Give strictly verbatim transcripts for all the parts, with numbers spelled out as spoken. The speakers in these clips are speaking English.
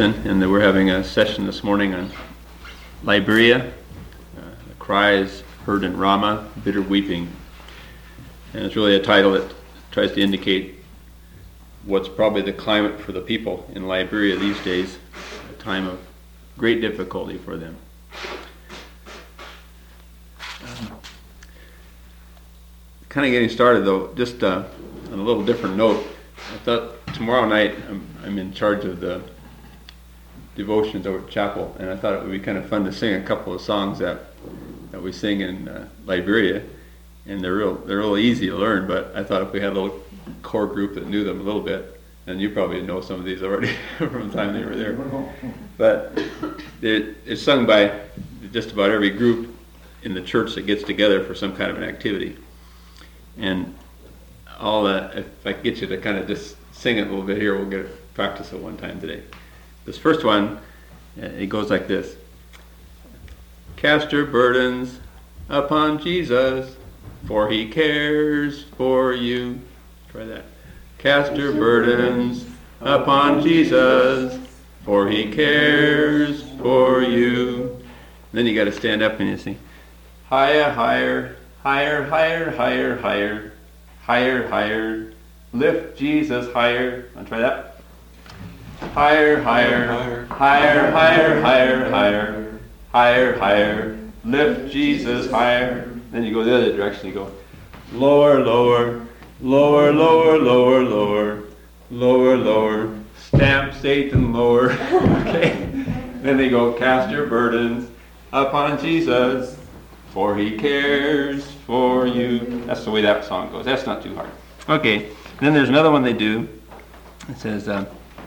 Jason, and we're having a session this morning on Liberia, uh, the cries heard in Ramah, bitter weeping. And it's really a title that tries to indicate what's probably the climate for the people in Liberia these days, a time of great difficulty for them. Um, kind of getting started though, just uh, on a little different note, I thought tomorrow night I'm, I'm in charge of the devotions over at chapel, and I thought it would be kind of fun to sing a couple of songs that that we sing in uh, Liberia, and they're real they're real easy to learn. But I thought if we had a little core group that knew them a little bit, and you probably know some of these already from the time they were there. But it, it's sung by just about every group in the church that gets together for some kind of an activity. And all that, if I get you to kind of just sing it a little bit here, we'll get practice it one time today. This first one, it goes like this. Cast your burdens upon Jesus, for he cares for you. Try that. Cast your burdens upon Jesus, for he cares for you. Then you got to stand up and you sing, higher, higher, higher, higher, higher, higher, higher, higher. Lift Jesus higher. Want to try that? Higher, higher, higher, higher, higher, higher, higher, higher, higher. Lift Jesus higher. Then you go the other direction. You go lower, lower, lower, lower, lower, lower, lower, lower. Stamp Satan lower. Okay. Then they go cast your burdens upon Jesus, for he cares for you. That's the way that song goes. That's not too hard. Okay. Then there's another one they do. It says. Um,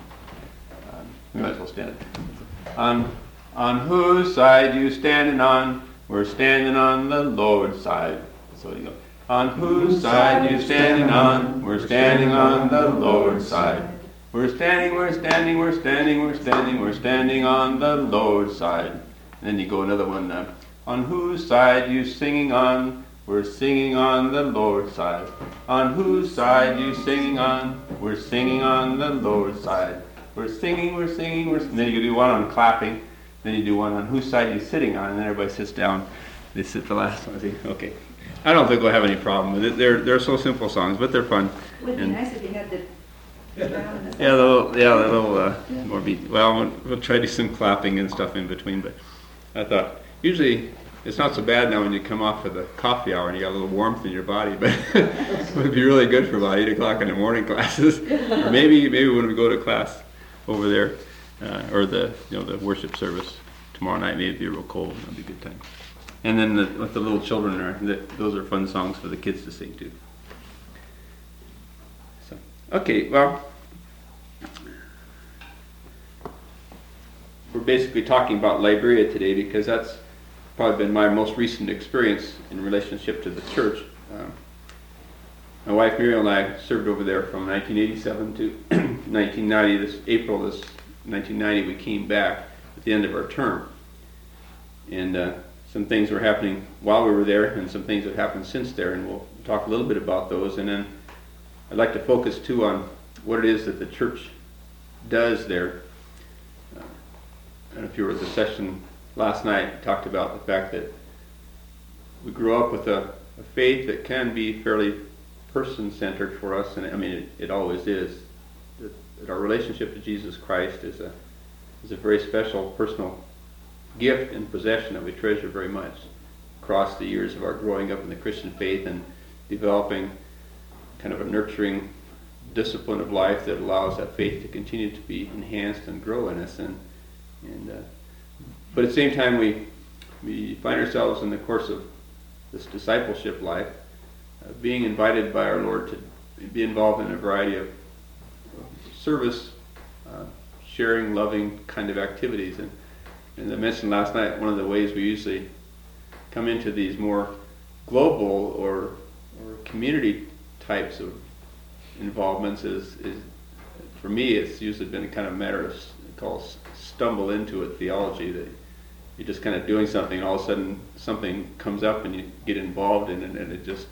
We might as well stand. On, on whose side you standing on? We're standing on the Lord's side. So you go. On whose side you standing on? We're standing on the Lord's side. We're standing, we're standing, we're standing, we're standing, we're standing on the Lord's side. And then you go another one. Uh, on whose side you singing on? We're singing on the Lord's side. On whose side you singing on? We're singing on the Lord's side. We're singing, we're singing, we're singing. Then you do one on clapping. Then you do one on whose side you're sitting on, and then everybody sits down. They sit the last one. See? Okay. I don't think we'll have any problem with it. They're they're so simple songs, but they're fun. It would be and nice if you had the drum and the yeah, the little, yeah, the little uh, more beat. Well, we'll, we'll try to do some clapping and stuff in between. But I thought usually it's not so bad now when you come off of the coffee hour and you got a little warmth in your body, but it would be really good for about eight o'clock in the morning classes, or maybe maybe when we go to class over there, uh, or the you know the worship service tomorrow night. Maybe it'd be real cold. It'll be a good time. And then the, with the little children there, the, those are fun songs for the kids to sing too. So okay, well, we're basically talking about Liberia today because that's probably been my most recent experience in relationship to the church. Um, My wife Muriel and I served over there from nineteen eighty-seven to nineteen ninety. This April, this nineteen ninety, we came back at the end of our term, and uh, some things were happening while we were there, and some things have happened since there, and we'll talk a little bit about those. And then I'd like to focus too on what it is that the church does there. Uh, I don't know if you were at the session last night. I talked about the fact that we grew up with a, a faith that can be fairly person-centered for us, and I mean it, it always is. That, that our relationship to Jesus Christ is a is a very special personal gift and possession that we treasure very much across the years of our growing up in the Christian faith and developing kind of a nurturing discipline of life that allows that faith to continue to be enhanced and grow in us. And and uh, but at the same time, we we find ourselves in the course of this discipleship life, Uh, being invited by our Lord to be involved in a variety of service, uh, sharing, loving kind of activities. And, and as I mentioned last night, one of the ways we usually come into these more global or or community types of involvements is, is for me, it's usually been a kind of matter of called stumble into it theology, that you're just kind of doing something and all of a sudden something comes up and you get involved in it and it just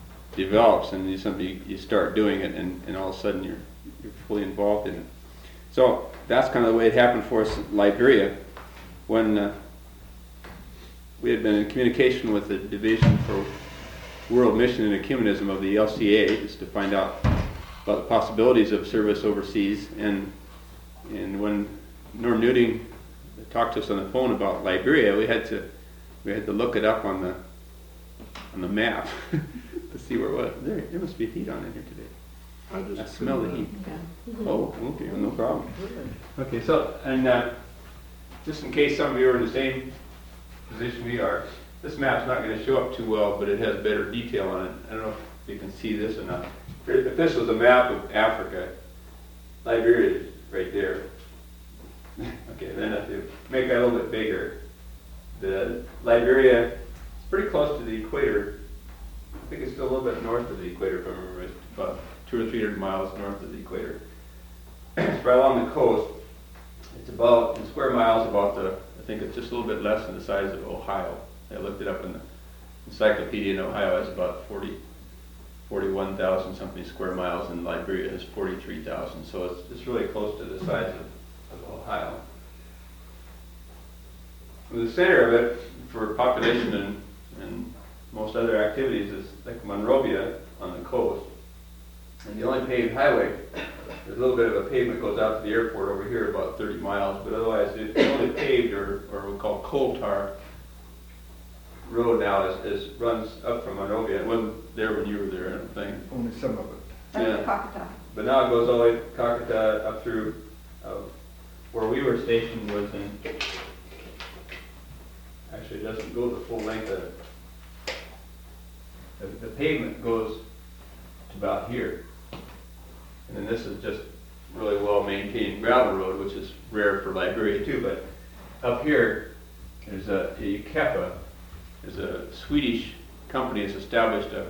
develops, and you, something, you start doing it, and, and all of a sudden you're you're fully involved in it. So that's kind of the way it happened for us in Liberia. When uh, we had been in communication with the Division for World Mission and Ecumenism of the L C A, just to find out about the possibilities of service overseas. And and when Norm Newting talked to us on the phone about Liberia, we had to we had to look it up on the on the map to see where it was. There, there must be heat on in here today. I just I smell the heat. Yeah. Oh, okay, no problem. Okay, so, and uh, just in case some of you are in the same position we are, this map's not going to show up too well, but it has better detail on it. I don't know if you can see this or not. If this was a map of Africa, Liberia is right there. Okay, then if you make that a little bit bigger, the Liberia is pretty close to the equator. I think it's still a little bit north of the equator, if I remember right, about two or three hundred miles north of the equator. It's right along the coast. It's about, in square miles, about the, I think it's just a little bit less than the size of Ohio. I looked it up in the encyclopedia in Ohio. It's about forty, forty-one thousand something square miles, and Liberia is forty-three thousand. So it's, it's really close to the size of, of Ohio. The center of it, for population and, and most other activities, is like Monrovia on the coast. And the only paved highway, there's a little bit of a pavement goes out to the airport over here, about thirty miles, but otherwise it's only paved, or, or we call coal tar road now, is, is runs up from Monrovia. It wasn't there when you were there, I don't think. Only some of it. That's Yeah. Cockatoo. But now it goes all the way to Kakata up through, uh, where we were stationed was in, actually it doesn't go the full length of it. The, the pavement goes to about here. And then this is just really well maintained gravel road, which is rare for Liberia too. But up here, there's a, a Kepa, there's a Swedish company that's established a,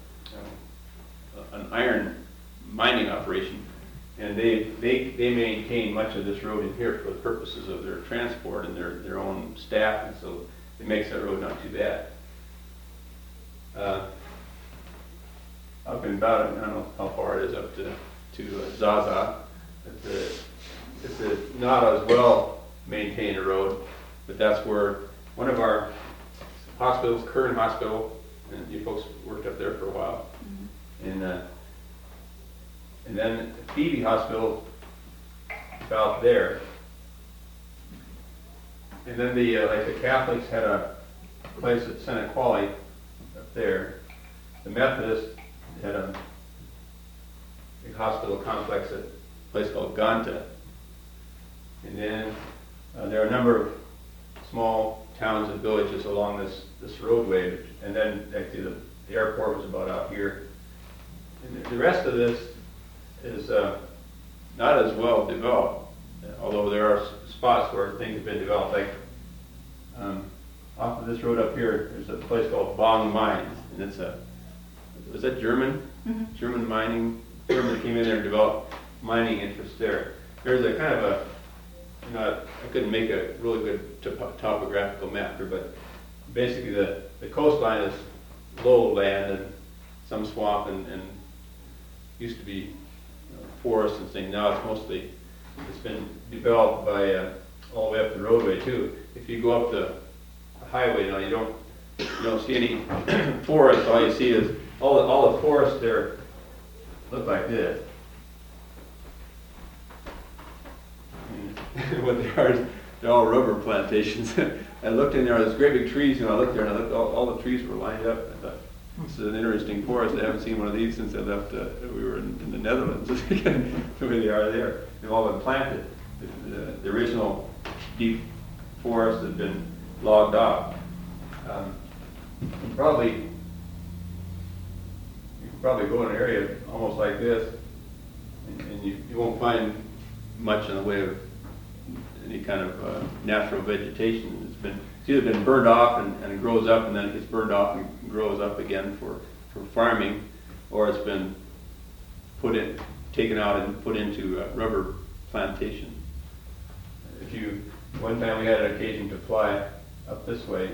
a, an iron mining operation. And they, they, they maintain much of this road in here for the purposes of their transport and their, their own staff, and so it makes that road not too bad. Uh, up in about, I don't know how far it is up to, to uh, Zaza. It's a, it's a not as well maintained a road, but that's where one of our hospitals, Kern Hospital, and you folks worked up there for a while, Mhm. and uh, and then Phoebe Hospital about there, and then the uh, like the Catholics had a place at Senequali up there. The Methodists had a big hospital complex at a place called Ganta. And then uh, there are a number of small towns and villages along this, this roadway. And then actually the, the airport was about out here. And the, the rest of this is uh, not as well developed, although there are s- spots where things have been developed. Like um, off of this road up here, there's a place called Bong Mines, and it's a, was that German? Mhm. German mining, German came in there and developed mining interests there. There's a kind of a, you know, I couldn't make a really good top- topographical map here, but basically the, the coastline is low land and some swamp, and, and used to be, you know, forest and things. Now it's mostly, it's been developed by uh, all the way up the roadway too. If you go up the highway now, you don't you don't see any forest. All you see is all the, all the forests there look like this. And what they are is they're all rubber plantations. I looked in there, there's great big trees, and I looked there and I looked, all, all the trees were lined up. I thought, this is an interesting forest. I haven't seen one of these since I left, uh, we were in, in the Netherlands. The way they are there. They've all been planted. The, the, the original deep forest had been logged off. Um, probably, you could probably go in an area almost like this, and, and you, you won't find much in the way of any kind of uh, natural vegetation. It's been it's either been burned off and, and it grows up, and then it gets burned off and grows up again for, for farming, or it's been put in, taken out and put into uh, rubber plantation. If you, one time we had an occasion to fly up this way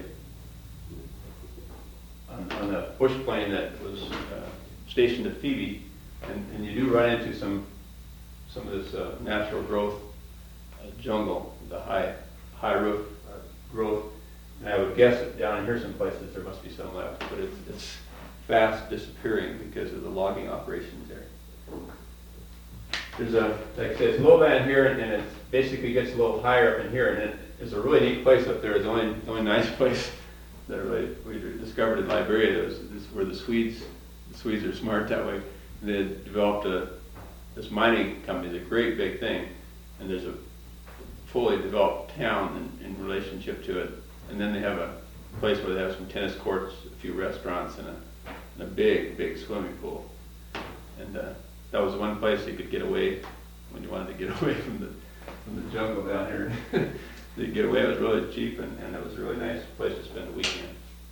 on, on a bush plane that was uh, stationed at Phoebe, and, and you do run into some some of this uh, natural growth uh, jungle, the high high roof uh, growth. And I would guess that down in here some places there must be some left, but it's, it's fast disappearing because of the logging operations there. There's a, like I said, it's lowland here, and it basically gets a little higher up in here, and it is a really neat place up there. It's the only, the only nice place that really we discovered in Liberia. This is where the Swedes, the Swedes are smart that way. They developed a, this mining company, it's a great big thing, and there's a fully developed town in, in relationship to it. And then they have a place where they have some tennis courts, a few restaurants, and a, and a big, big swimming pool. And uh, that was one place you could get away when you wanted to get away from the from the jungle down here. You could get away. It was really cheap, and, and it was a really nice place to spend a weekend.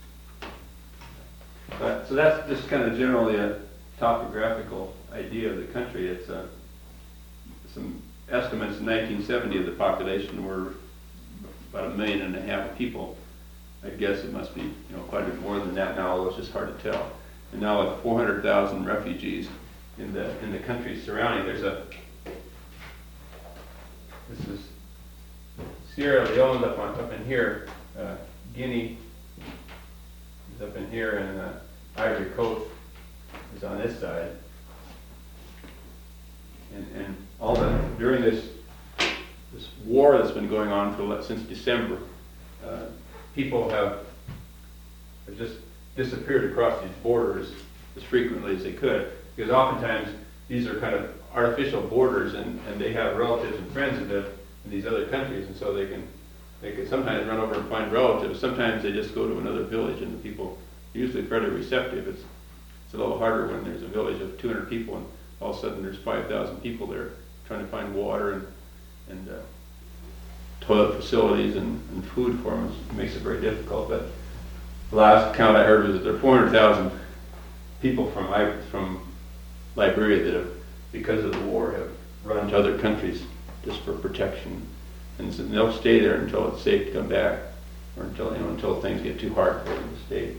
But, so that's just kind of generally a topographical idea of the country. It's uh, some estimates in nineteen seventy of the population were about a million and a half people. I guess it must be, you know, quite a bit more than that now, although it's just hard to tell. And now with four hundred thousand refugees in the in the countries surrounding, there's a, this is Sierra Leone up on up in here, uh, Guinea is up in here, and uh, Ivory Coast is on this side. And and all the during this this war that's been going on for since December, uh, people have, have just disappeared across these borders as frequently as they could, because oftentimes these are kind of artificial borders, and, and they have relatives and friends that live in these other countries, and so they can they can sometimes run over and find relatives. Sometimes they just go to another village, and the people are usually fairly receptive. It's it's a little harder when there's a village of two hundred people, and all of a sudden there's five thousand people there trying to find water and and uh, toilet facilities and, and food for them. It makes it very difficult. But the last count I heard was that there are four hundred thousand people from from Liberia that have, because of the war, have run to other countries just for protection, and so they'll stay there until it's safe to come back, or until you know until things get too hard for them to stay.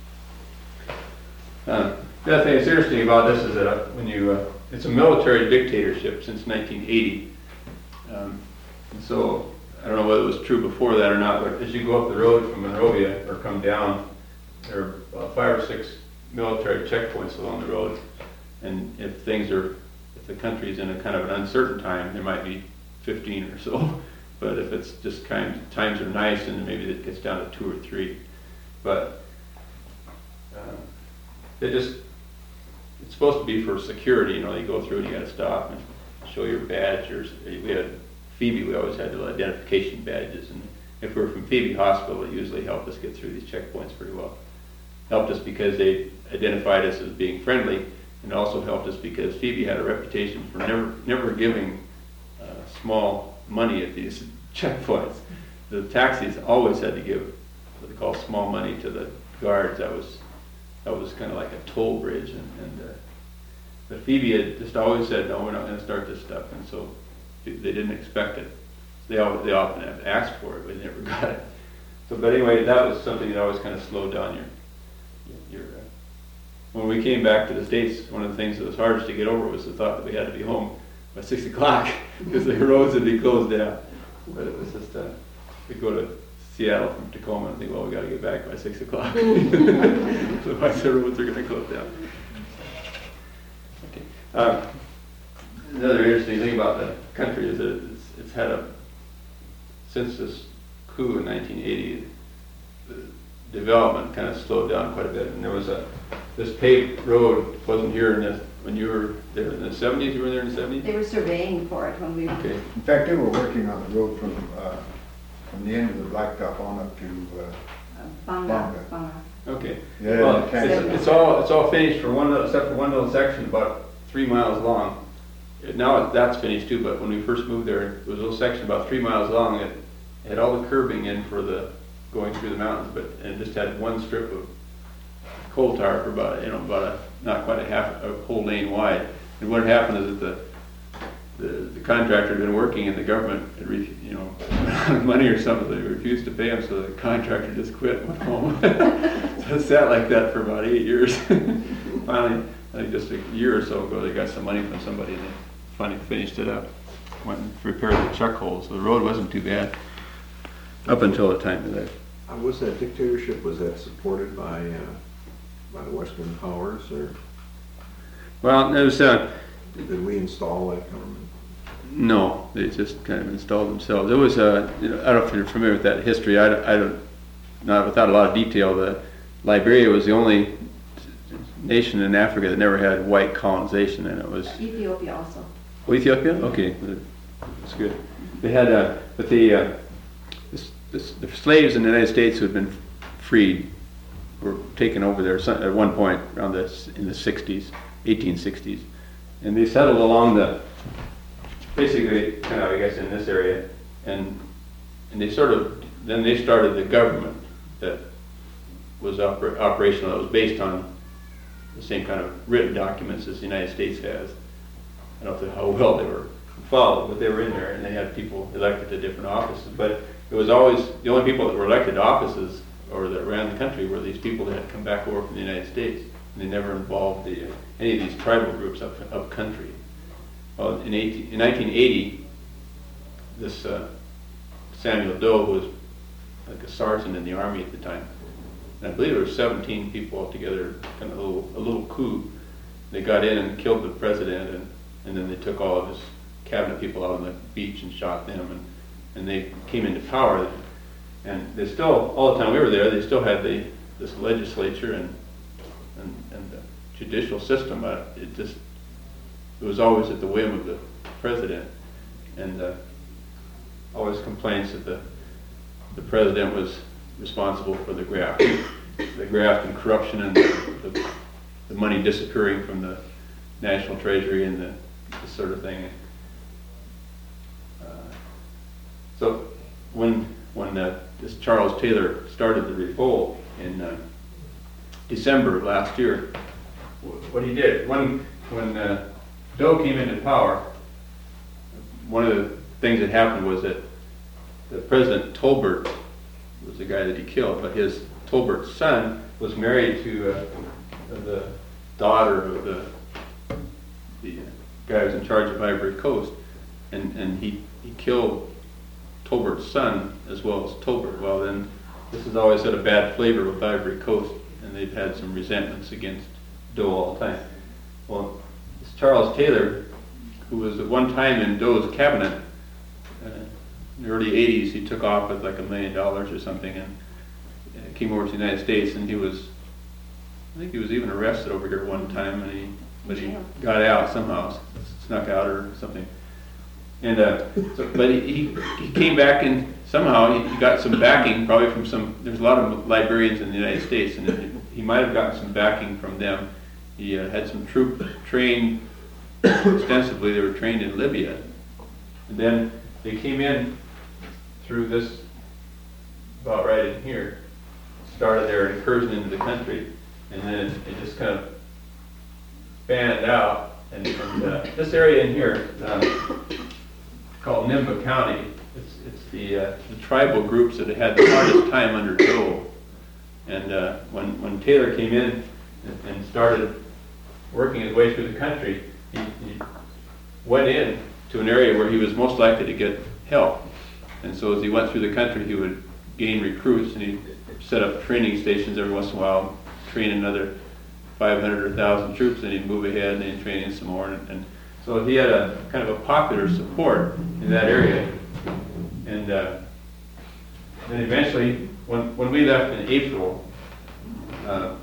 Uh, the other thing that's interesting about this is that uh, when you uh, it's a military dictatorship since nineteen eighty. Um, and so I don't know whether it was true before that or not, but as you go up the road from Monrovia or come down, there are about five or six military checkpoints along the road. And if things are, if the country's in a kind of an uncertain time, there might be fifteen or so. But if it's just kind of, times are nice, and maybe it gets down to two or three. But uh, they just, it's supposed to be for security. You know, you go through and you got to stop and show your badge. Or we had Phoebe, we always had little identification badges, and if we were from Phoebe Hospital, it usually helped us get through these checkpoints pretty well. Helped us because they identified us as being friendly, and also helped us because Phoebe had a reputation for never never giving uh, small money at these checkpoints. The taxis always had to give what they call small money to the guards. That was that was kind of like a toll bridge, and, and uh, but Phoebe had just always said, no, we're not going to start this stuff, and so they didn't expect it. They always, they often have asked for it, but they never got it. So, but anyway, that was something that always kind of slowed down your your. Uh, when we came back to the States, one of the things that was hardest to get over was the thought that we had to be home by six o'clock because the roads would be closed down. But it was just, uh, we'd go to Seattle from Tacoma and think, well, we got to get back by six o'clock. Otherwise the roads are going to close down. Okay. Uh, another interesting thing about the country is that it's, it's had a, since this coup in nineteen eighty, the development kind of slowed down quite a bit. And there was a, this paved road wasn't here in the, when you were there in the seventies, you were there in the seventies? They were surveying for it when we were. Okay. In fact, they were working on the road from, uh, from the end of the blacktop on up to, uh, Banga, Banga. Banga. Okay. Yeah, Well, the canyon. it's, it's all it's all finished for one little, except for one little section about three miles long. It- Now it- that's finished too, but when we first moved there, there was a little section about three miles long. It had all the curbing in for the going through the mountains, but and it just had one strip of coal tar for about you know about a not quite a half a whole lane wide. And what had happened is that the the, the contractor had been working, and the government had re, you know money or something. They refused to pay him, so the contractor just quit and went home. So it sat like that for about eight years. Finally, I think just a year or so ago, they got some money from somebody, and they finally finished it up. Went and repaired the chuck holes, so the road wasn't too bad. Up until the time of that. Uh, Was that dictatorship, was that supported by, uh, by the Western powers, or Well, it was, uh, did we install that government? no, they just kind of installed themselves. It was, uh, you know, I don't know if you're familiar with that history. I, don't- I don't, not without a lot of detail. The Liberia was the only nation in Africa that never had white colonization, and it was Ethiopia also. oh, Ethiopia. Okay, that's good. They had, uh, but the uh, this, this, the slaves in the United States who had been freed were taken over there some- at one point around this in the sixties, eighteen sixties, and they settled along the basically kind of I guess in this area, and and they sort of then they started the government that was oper- operational. That was based on the same kind of written documents as the United States has. I don't know how well they were followed, but they were in there, and they had people elected to different offices. But it was always the only people that were elected to offices or that ran the country were these people that had come back over from the United States. And they never involved the, uh, any of these tribal groups up, up country. Well, in, eighteen, in nineteen eighty, this uh, Samuel Doe, who was like a sergeant in the army at the time, and I believe there were seventeen people altogether, kind of a little, a little coup. They got in and killed the president, and, and then they took all of his cabinet people out on the beach and shot them, and, and they came into power. And they still, all the time we were there, they still had the this legislature and and, and the judicial system. Uh, it just it was always at the whim of the president, and uh, always complaints that the the president was responsible for the graft, the graft and corruption and the, the, the money disappearing from the national treasury and the this sort of thing. Uh, so when when uh, this Charles Taylor started the revolt in uh, December of last year, wh- what he did when when uh, Doe came into power, one of the things that happened was that the President Tolbert was the guy that he killed, but his Tolbert's son was married to uh, the daughter of the the guy who was in charge of Ivory Coast, and and he he killed Tolbert's son as well as Tolbert. Well, then this has always had a bad flavor with Ivory Coast, and they've had some resentments against Doe all the time. Well, this Charles Taylor, who was at one time in Doe's cabinet, uh, in the early eighties, he took off with like a million dollars or something, and uh, came over to the United States, and he was, I think he was even arrested over here one time, and he, but he got out somehow, snuck out or something. And uh, so, but he, he he came back and somehow he got some backing, probably from some. There's a lot of librarians in the United States, and he, he might have gotten some backing from them. He uh, had some troops trained extensively. They were trained in Libya, and then they came in through this about right in here, started their incursion into the country, and then it, it just kind of fanned out. And, and uh, this area in here. Um, called Nimba County. It's, it's the, uh, the tribal groups that had the hardest time under Doe. And uh, when, when Taylor came in and, and started working his way through the country, he, he went in to an area where he was most likely to get help. And so as he went through the country, he would gain recruits, and he'd set up training stations every once in a while, train another five hundred or one thousand troops, and he'd move ahead and then train in some more. And, and so he had a kind of a popular support in that area. And uh, then eventually, when, when we left in April, uh,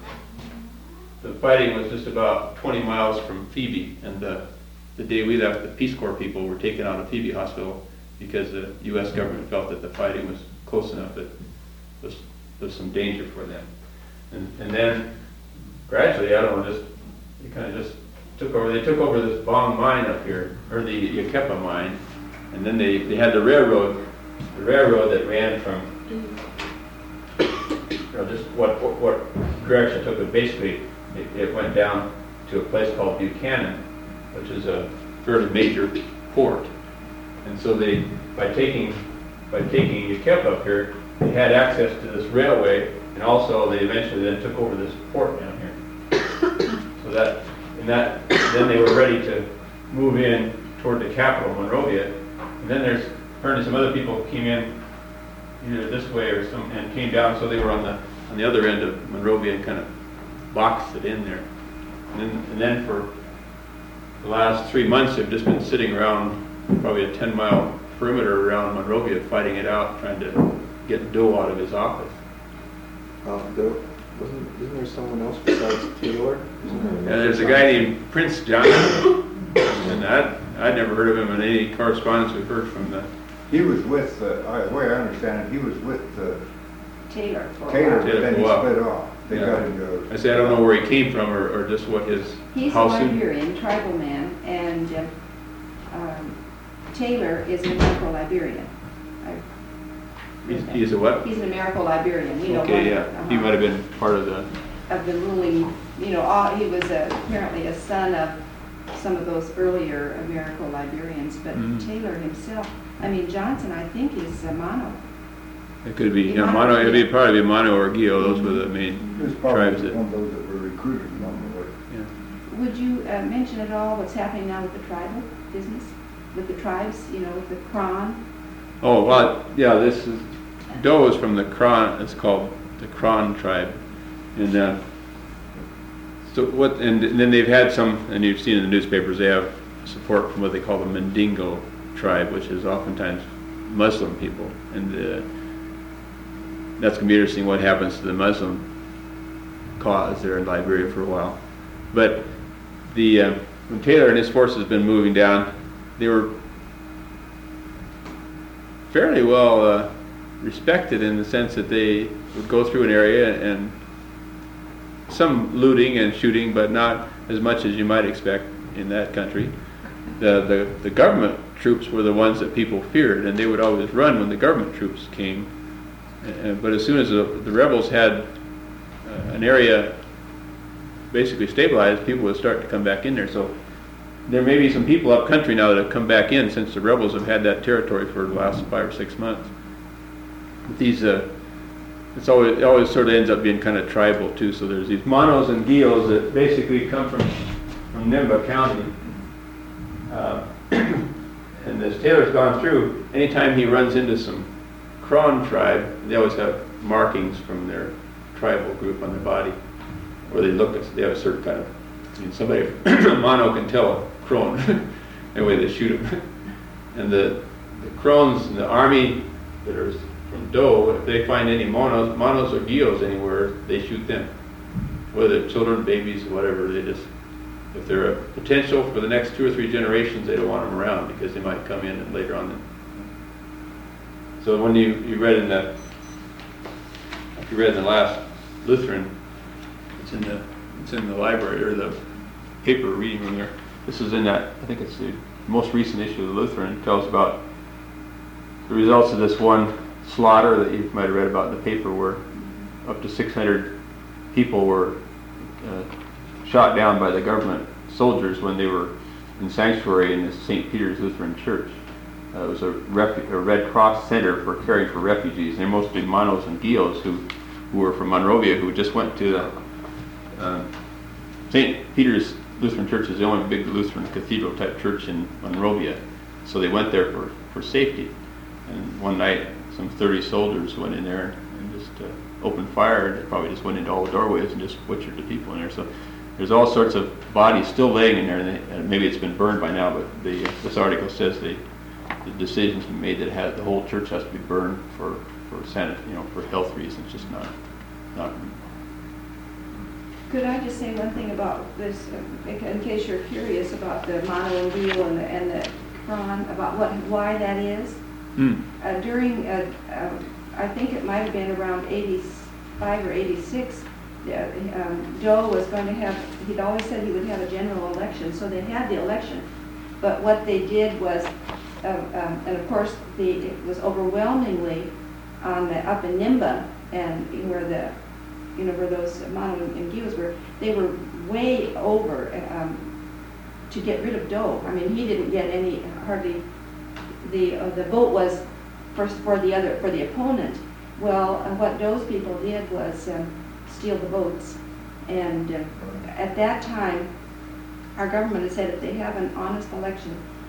the fighting was just about twenty miles from Phoebe. And uh, the day we left, the Peace Corps people were taken out of Phoebe Hospital because the U S government felt that the fighting was close enough that there was, there was some danger for them. And, and then gradually, I don't know, just they kind of just took over. They took over this Bong mine up here, or the Yakepa mine, and then they, they had the railroad, the railroad that ran from, you know, just what what, what direction it took it. Basically, it, it went down to a place called Buchanan, which is a fairly major port. And so they, by taking by taking Yakepa up here, they had access to this railway, and also they eventually then took over this port down here. So that, and that, then they were ready to move in toward the capital, Monrovia. And then there's apparently some other people came in either this way or some, and came down, so they were on the on the other end of Monrovia and kind of boxed it in there. And then, and then for the last three months, they've just been sitting around probably a ten mile perimeter around Monrovia, fighting it out, trying to get Doe out of his office. Uh, there, wasn't, isn't there someone else besides Taylor? Isn't there And there's a guy named Prince Johnson, and I'd, I'd never heard of him in any correspondence we've heard from the He was with, uh, I- the way I understand it, he was with uh, Taylor for a Taylor, while. but then he Wow. split off. They Yeah. got into, I say I don't know where he came from or, or just what his He's a how soon. Liberian, tribal man, and uh, um, Taylor is an Americo-Liberian. I- He's, he's a what? He's an Americo-Liberian, you know. one- Okay, yeah, he uh-huh, might have been part of the. Of the ruling, you know, all, he was a, apparently a son of some of those earlier Americo-Liberians, but Mhm. Taylor himself, I mean, Johnson, I think, is a mono. It could be, He you know, might Mono. be. It'd be probably be Mono or Gio. Those were the main he was tribes probably that. one of those that were recruited along the way. Yeah. Would you uh, mention at all what's happening now with the tribal business? With the tribes, you know, with the Kron? Oh well, yeah. This is Doe is from the Kron. It's called the Kron tribe, and uh, so what? And, and then they've had some, and you've seen in the newspapers, they have support from what they call the Mandingo tribe, which is oftentimes Muslim people, and uh, that's going to be interesting what happens to the Muslim cause there in Liberia for a while. But the uh, when Taylor and his forces have been moving down, they were fairly well uh, respected in the sense that they would go through an area and some looting and shooting, but not as much as you might expect in that country. The, the, the government troops were the ones that people feared, and they would always run when the government troops came. Uh, but as soon as the, the rebels had uh, an area basically stabilized, people would start to come back in there. So there may be some people up country now that have come back in since the rebels have had that territory for the last five or six months. But these, uh, it's always, it always sort of ends up being kind of tribal too. So there's these Monos and Gios that basically come from, from Nimba County. Uh, and as Taylor's gone through, anytime he runs into some Kron tribe, they always have markings from their tribal group on their body, where they look at, they have a certain kind of, I mean, somebody, Mono can tell a Kron, the way they shoot them. And the, the Krones in the army that are from Doe, if they find any Monos, Monos or Gios anywhere, they shoot them. Whether they're children, babies, whatever, they just, if they're a potential for the next two or three generations, they don't want them around because they might come in and later on. So when you, you read in the, if you read in the last Lutheran, it's in the, it's in the library or the paper reading room there. This is in that, I think it's the most recent issue of the Lutheran. It tells about the results of this one slaughter that you might have read about in the paper, where up to six hundred people were uh, shot down by the government soldiers when they were in sanctuary in the Saint Peter's Lutheran Church. Uh, it was a, refu- a Red Cross center for caring for refugees. And they're mostly Monos and Gios who, who were from Monrovia, who just went to the uh, Saint Peter's Lutheran Church is the only big Lutheran cathedral type church in Monrovia. So they went there for, for safety. And one night, some thirty soldiers went in there and just uh, opened fire. They probably just went into all the doorways and just butchered the people in there. So there's all sorts of bodies still laying in there, and, they, and maybe it's been burned by now. But the, this article says they, the decision's been made that has, the whole church has to be burned for for sanit, you know, for health reasons. Just not not. Could I just say one thing about this, uh, in case you're curious about the Mono and Gio and the, and the Kron, about what, why that is? Mm. Uh, during, uh, uh, I think it might have been around eighty-five or eighty-six, uh, um, Doe was going to have, he'd always said he would have a general election, so they had the election. But what they did was, uh, um, and of course, the, it was overwhelmingly on the, up in Nimba, and where the, you know, where those Mono and Gios were, they were way over um, to get rid of Doe. I mean, he didn't get any, hardly, the uh, the vote was first for the other, for the opponent. Well, uh, what Doe's people did was um, steal the votes. And uh, at that time, our government had said if they have an honest election,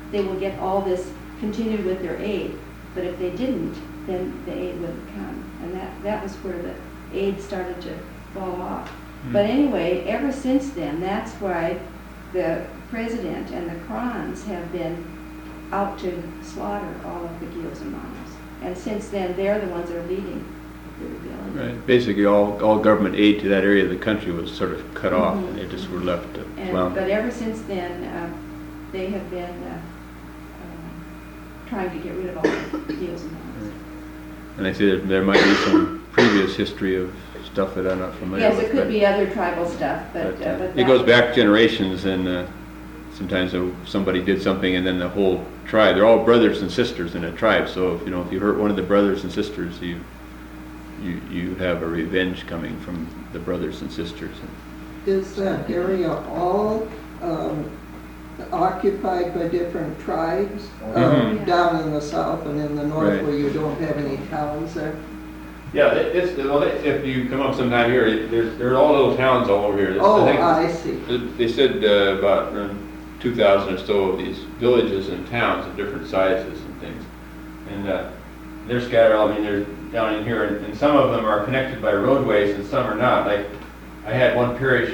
they will get all this continued with their aid. But if they didn't, then the aid wouldn't come. And that, that was where the aid started to fall off. But anyway, ever since then, that's why the president and the Crons have been out to slaughter all of the Guilds and Manos. And since then, they're the ones that are leading the rebellion. Right. Basically, all, all government aid to that area of the country was sort of cut off, Mhm. and they just were left to And, flounder. but ever since then, uh, they have been uh, uh, trying to get rid of all the Guilds and Manos. And I see that there might be some previous history of stuff that I'm not familiar Yes, with. it could but- be other tribal stuff, but, but, uh, uh, but it that- goes back generations, and uh, sometimes uh, somebody did something, and then the whole tribe, they're all brothers and sisters in a tribe, so if, you know, if you hurt one of the brothers and sisters, you, you, you have a revenge coming from the brothers and sisters. Is that area all um, occupied by different tribes? Mhm. Um, Down in the south and in the north Right. where you don't have any towns there? Yeah, it- it's, well, it- if you come up sometime here, it- there's, there are all little towns all over here. There's- Oh, think- I see. They said uh, about um, two thousand or so of these villages and towns of different sizes and things. And uh, they're scattered, I mean, they're down in here, and, and some of them are connected by roadways and some are not. Like, I had one parish,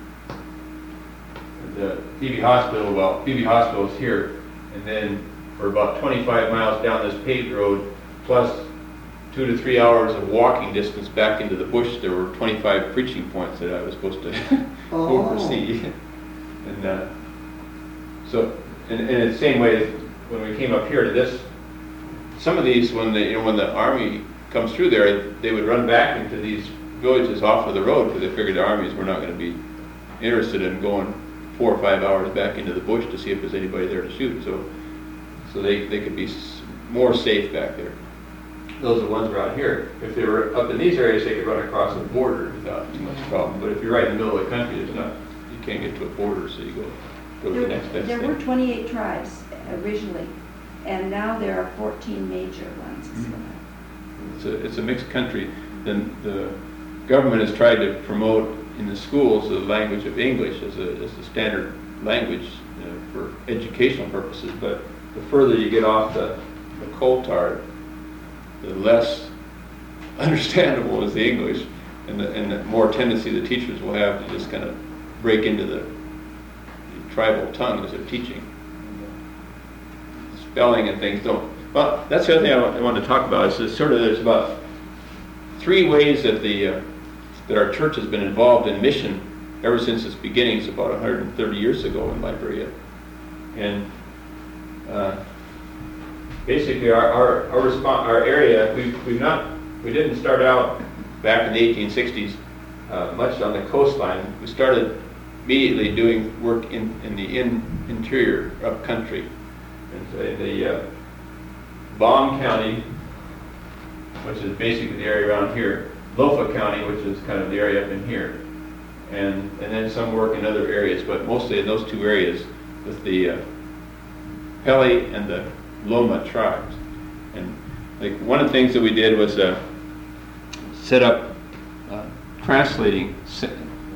the Phoebe Hospital, well, Phoebe Hospital is here, and then for about twenty-five miles down this paved road, plus two to three hours of walking distance back into the bush, there were twenty-five preaching points that I was supposed to Oh. oversee. And uh, so, in, in the same way, when we came up here to this, some of these, when the, you know, when the army comes through there, they would run back into these villages off of the road because they figured the armies were not going to be interested in going four or five hours back into the bush to see if there's anybody there to shoot. So, so they, they could be s- more safe back there. Those are the ones around here. If they were up in these areas, they could run across the border without too much problem. But if you're right in the middle of the country, there's not, you can't get to a border, so you go, go to the next There, best there were thing. twenty-eight tribes originally, and now there are fourteen major ones. Mhm. It's a, it's a mixed country. Then the government has tried to promote in the schools the language of English as a, as a standard language uh, for educational purposes. But the further you get off the, the coal tar, the less understandable is the English, and the, and the more tendency the teachers will have to just kind of break into the, the tribal tongue as they're teaching. Spelling and things don't. Well, that's the other thing I want, I wanted to talk about. Is that sort of there's about three ways that the uh, that our church has been involved in mission ever since its beginnings about one hundred thirty years ago in Liberia, and uh, basically our our our, response, our area we we've not we didn't start out back in the eighteen sixties uh, much on the coastline. We started immediately doing work in in the in, interior up country. And so in the uh, Bong County, which is basically the area around here, Lofa County, which is kind of the area up in here, and and then some work in other areas, but mostly in those two areas with the uh, Pele and the Loma tribes. And like one of the things that we did was uh, set up uh, translating ce-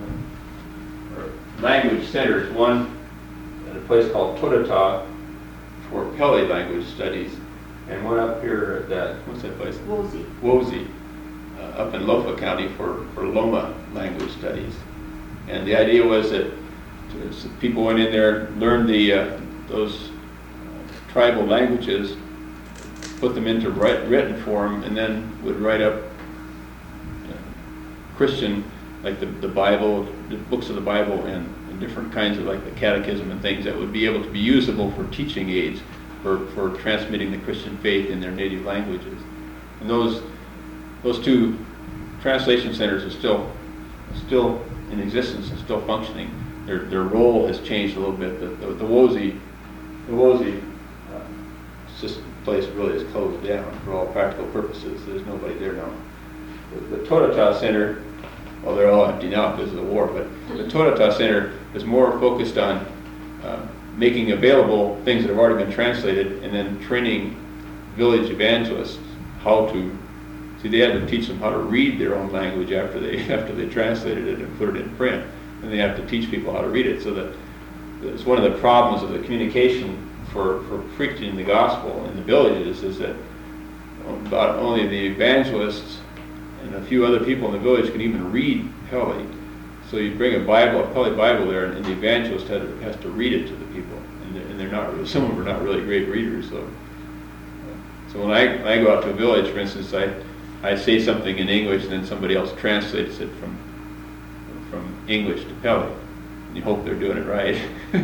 or language centers. One at a place called Totata for Pele language studies, and one up here at that, what's that place? Woolsey. Woolsey, uh, up in Lofa County for, for Loma language studies. And the idea was that to- people went in there, learned the uh, those uh, tribal languages, put them into write, written form, and then would write up uh, Christian, like the, the Bible, the books of the Bible, and, and different kinds of like the catechism and things that would be able to be usable for teaching aids, for, for transmitting the Christian faith in their native languages. And those those two translation centers are still still in existence and still functioning. Their their role has changed a little bit. The the, the Woolsey the Woolsey uh, system place really is closed down for all practical purposes. There's nobody there now. The, the Totata Center, well, they're all empty now because of the war, but the Totata Center is more focused on uh, making available things that have already been translated and then training village evangelists how to, see, they had to teach them how to read their own language after they after they translated it and put it in print. And they have to teach people how to read it. So that it's one of the problems of the communication for, for preaching the gospel in the villages is that about only the evangelists and a few other people in the village can even read Pele. So you bring a Bible, a Pele Bible there, and the evangelist has, has to read it to the people, and they're, and they're not. Some of them are not really great readers. So, so when I when I go out to a village, for instance, I I say something in English, and then somebody else translates it from from English to Pele, and you hope they're doing it right.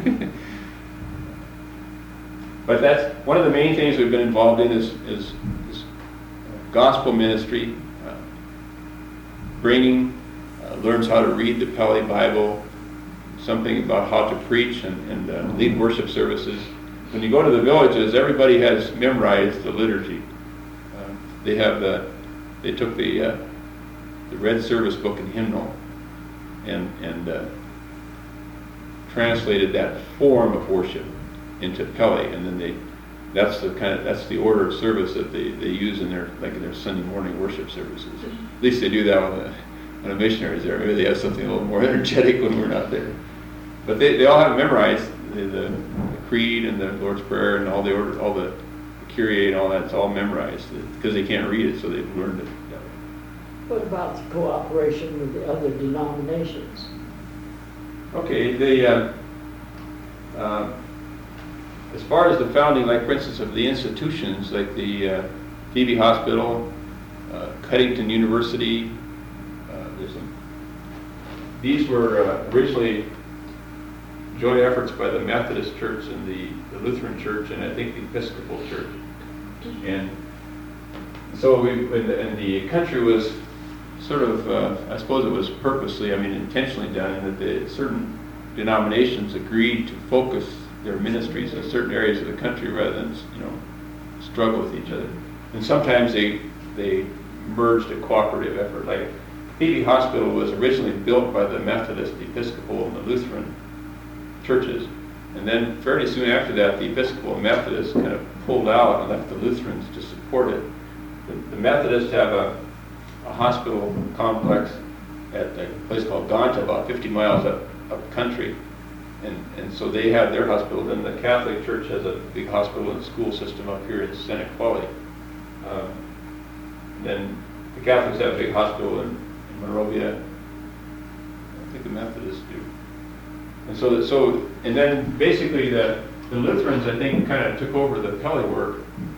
But that's one of the main things we've been involved in is is, is gospel ministry, uh, bringing. Uh, learns how to read the Pele Bible, something about how to preach and, and uh, lead worship services. When you go to the villages, everybody has memorized the liturgy. Uh, they have the, they took the uh, the Red Service Book and Hymnal, and and uh, translated that form of worship into Pele, and then they, that's the kind of that's the order of service that they, they use in their like in their Sunday morning worship services. At least they do that on the on the missionaries there. Maybe they have something a little more energetic when we're not there. But they, they all have memorized the, the, the creed and the Lord's Prayer and all the orders, all the, the Kyrie and all that. It's all memorized because they can't read it, so they've learned it. What about the cooperation with the other denominations? Okay, the uh, uh, as far as the founding, like for instance, of the institutions, like the uh, Phoebe Hospital, uh, Cuddington University. There's a, these were uh, originally joint efforts by the Methodist Church and the, the Lutheran Church and I think the Episcopal Church. And so we, and the, and the country was sort of, uh, I suppose it was purposely, I mean intentionally done, in that the certain denominations agreed to focus their ministries in certain areas of the country rather than, you know, struggle with each other. And sometimes they they merged a cooperative effort. Like Phoebe Hospital was originally built by the Methodist, the Episcopal, and the Lutheran churches. And then fairly soon after that, the Episcopal and Methodists kind of pulled out and left the Lutherans to support it. The, the Methodists have a, a hospital complex at a place called Ganta, about fifty miles up, up country. And, and so they have their hospital. Then the Catholic Church has a big hospital and school system up here in Senequally. Um, then the Catholics have a big hospital in Monrovia. I think the Methodists do. And so, so, and then basically the, the Lutherans, I think, kind of took over the Pele work,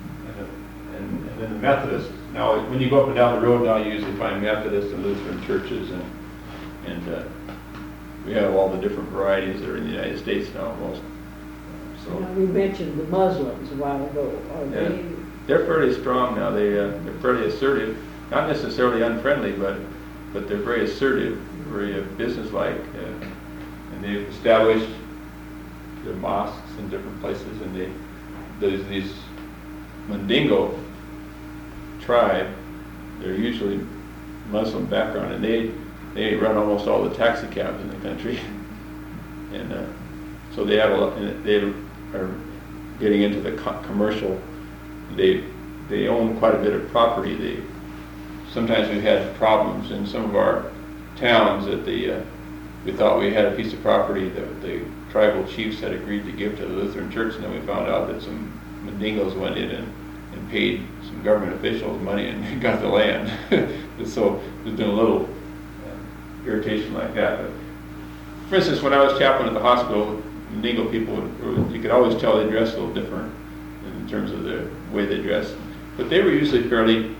and, and, and then the Methodists. Now, when you go up and down the road now, you usually find Methodist and Lutheran churches, and and uh, we have all the different varieties that are in the United States now, almost. So Now, we mentioned the Muslims a while ago. Are yeah, they, they're fairly strong now. They uh, they're fairly assertive, not necessarily unfriendly, but but they're very assertive, very uh, businesslike, uh, and they've established their mosques in different places. And they there's these Mandingo tribe. They're usually Muslim background, and they they run almost all the taxi cabs in the country, and uh, so they have a lot. And they are getting into the co- commercial. They they own quite a bit of property. They sometimes we've had problems in some of our towns that the uh, we thought we had a piece of property that the tribal chiefs had agreed to give to the Lutheran Church, and then we found out that some Mandingos went in and, and paid some government officials money and got the land. And so there's been a little uh, irritation like that. But for instance, when I was chaplain at the hospital, Mandingo people, you could always tell they dressed a little different in terms of the way they dressed. But they were usually fairly,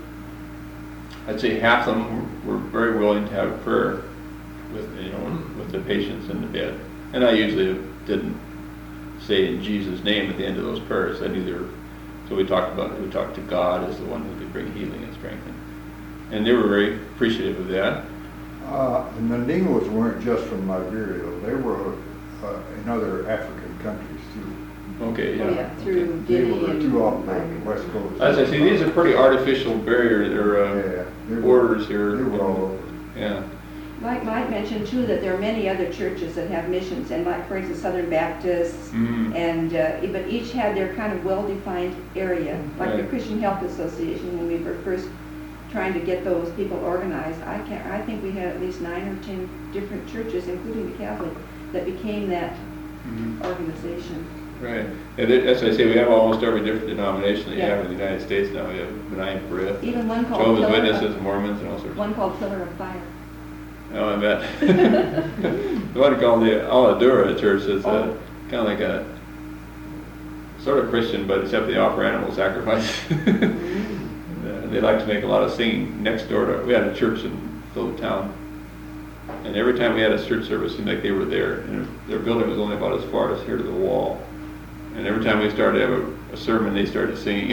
I'd say half of them were, were very willing to have a prayer with, you know, with the patients in the bed. And I usually didn't say in Jesus' name at the end of those prayers. I knew they were, so we talked about it. We talked to God as the one who could bring healing and strength. And they were very appreciative of that. Uh, the Mandingos weren't just from Liberia, though. They were uh, in other African countries, too. Okay, yeah. Oh, yeah, through Okay. They Guinea were and. two off the west coast. As I say, these are pretty artificial barriers or uh, Yeah, they were- borders here. They were all over. Yeah. Like Mike mentioned too, that there are many other churches that have missions, and like, for instance, Southern Baptists, Mhm. and, uh, but each had their kind of well-defined area. Like the Right. Christian Health Association, when we were first trying to get those people organized, I can't, I think we had at least nine or ten different churches, including the Catholic, that became that Mhm. organization. Right. And there- that's why I say we have almost every different denomination that you Yeah. have in the United States now. We have Benign Parith, Even one called Jehovah's Pillar of- Witnesses, Mormons, and all sorts. One called Pillar of Fire. Oh, I bet. The one called the Aladura Church is uh, Oh. kind of like a sort of Christian, but except they offer animal sacrifice. Uh, they like to make a lot of singing next door to. We had a church in the little town, and every time we had a church service, it seemed like they were there. And their building was only about as far as here to the wall. And every time we started to have a, a sermon, they started singing.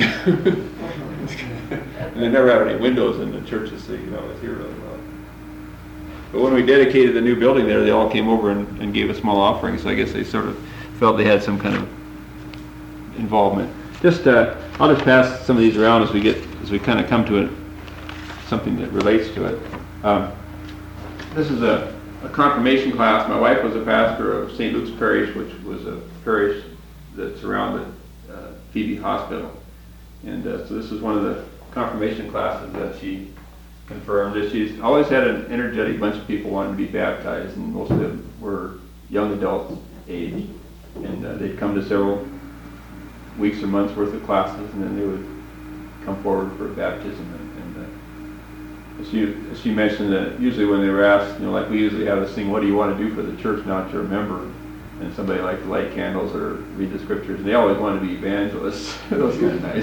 And they never had any windows in the churches, so you know, it's here really well. But when we dedicated the new building there, they all came over and, and gave a small offering, so I guess they sort of felt they had some kind of involvement. Just, uh, I'll just pass some of these around as we get, as we kind of come to it, something that relates to it. Um, this is a, a confirmation class. My wife was a pastor of Saint Luke's Parish, which was a parish that surrounded uh, Phoebe Hospital. And uh, so this is one of the confirmation classes that she confirmed. That she's always had an energetic bunch of people wanting to be baptized, and most of them were young adults age. And uh, they'd come to several weeks or months worth of classes, and then they would come forward for baptism. And, and uh, as, she, as she mentioned that usually when they were asked, you know, like we usually have this thing, what do you want to do for the church now that you're a member? And somebody liked to light candles or read the scriptures, and they always wanted to be evangelists. That was kind of nice.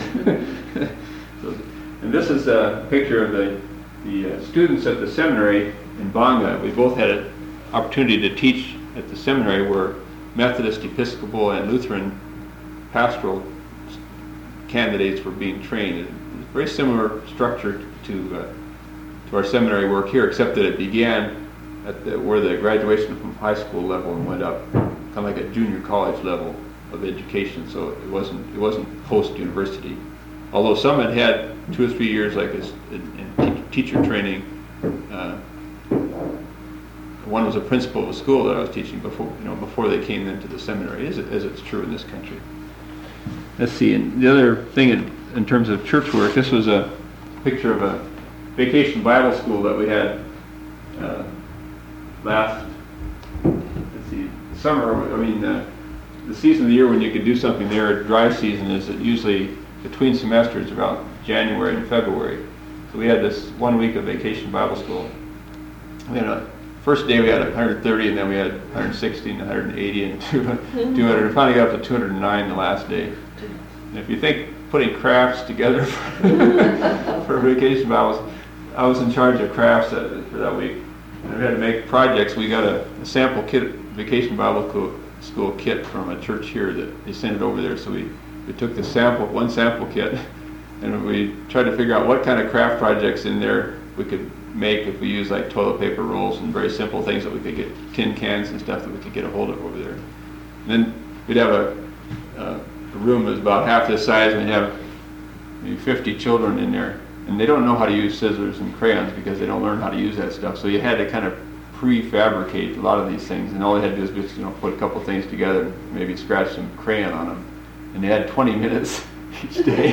So, and this is a picture of the, the uh, students at the seminary in Bangla. We both had an opportunity to teach at the seminary where Methodist, Episcopal, and Lutheran pastoral candidates were being trained. It's a very similar structure to uh, to our seminary work here, except that it began at the, where the graduation from high school level and went up, kind of like a junior college level of education. So it wasn't it wasn't post university. Although some had had two or three years, like as, in, in te- teacher training. Uh, one was a principal of a school that I was teaching before, you know, before they came into the seminary, as, it, as it's true in this country. Let's see, and the other thing in, in terms of church work, this was a picture of a vacation Bible school that we had uh, last, let's see, summer. I mean, uh, the season of the year when you could do something there, dry season, is usually between semesters around January and February. So we had this one week of vacation Bible school. We had a first day we had one hundred thirty, and then we had one hundred sixty and one hundred eighty and two hundred. And finally got up to two hundred nine the last day. And if you think putting crafts together for, for vacation Bibles, I was in charge of crafts that, for that week. And we had to make projects. We got a, a sample kit, vacation Bible school, school kit from a church here that they sent it over there. So we, we took the sample, one sample kit, and we tried to figure out what kind of craft projects in there we could make if we used like toilet paper rolls and very simple things that we could get, tin cans and stuff that we could get a hold of over there. And then we'd have a, a, a room that was about half this size, and we'd have maybe fifty children in there, and they don't know how to use scissors and crayons because they don't learn how to use that stuff. So you had to kind of prefabricate a lot of these things, and all they had to do was just, you know, put a couple things together, maybe scratch some crayon on them, and they had twenty minutes each day.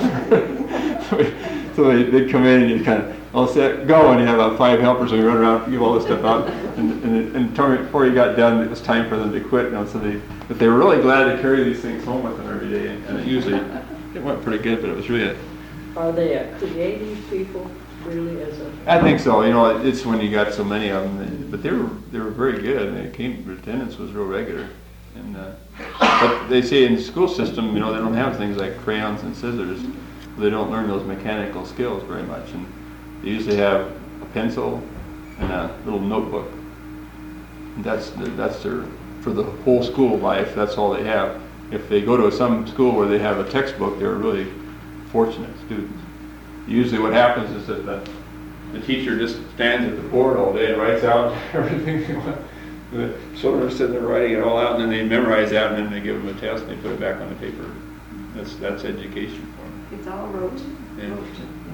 so we, so they, they'd come in and you'd kind of all set, go, and you have about five helpers, and we run around, give all this stuff out, and, and, and before you got done, it was time for them to quit. You know, so they, but they were really glad to carry these things home with them every day, and, and it usually it went pretty good, but it was really a, Are they a creative people, really, as a... I think so. You know, it's when you got so many of them, but they were they were very good. And they came, their attendance was real regular. And uh, but they say in the school system, you know, they don't have things like crayons and scissors. They don't learn those mechanical skills very much, and they usually have a pencil and a little notebook. And that's the, that's their for the whole school life. That's all they have. If they go to some school where they have a textbook, they're really fortunate students. Usually what happens is that the, the teacher just stands at the board all day and writes out everything they want. The children are sitting there writing it all out, and then they memorize that, and then they give them a test, and they put it back on the paper. That's that's education for them. It's all rote. Yeah. rote.